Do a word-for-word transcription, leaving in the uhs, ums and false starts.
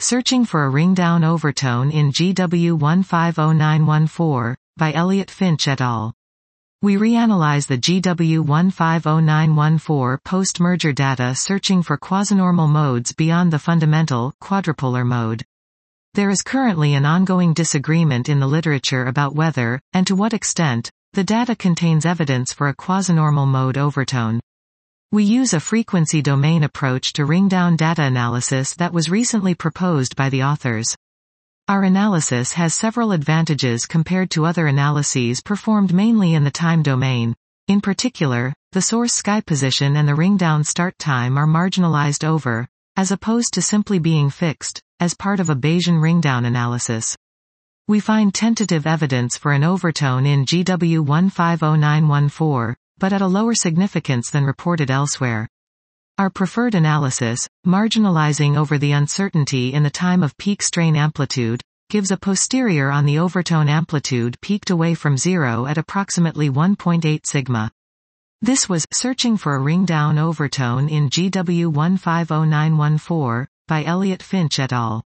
Searching for a ring-down overtone in G W one five zero nine one four, by Elliott Finch et al. We reanalyze the G W one five zero nine one four post-merger data searching for quasinormal modes beyond the fundamental, quadrupolar mode. There is currently an ongoing disagreement in the literature about whether, and to what extent, the data contains evidence for a quasinormal mode overtone. We use a frequency domain approach to ring-down data analysis that was recently proposed by the authors. Our analysis has several advantages compared to other analyses performed mainly in the time domain. In particular, the source sky position and the ring-down start time are marginalized over, as opposed to simply being fixed, as part of a Bayesian ring-down analysis. We find tentative evidence for an overtone in G W one five zero nine one four, but at a lower significance than reported elsewhere. Our preferred analysis, marginalizing over the uncertainty in the time of peak strain amplitude, gives a posterior on the overtone amplitude peaked away from zero at approximately one point eight sigma. This was Searching for a Ring-Down Overtone in G W one five zero nine one four, by Elliott Finch et al.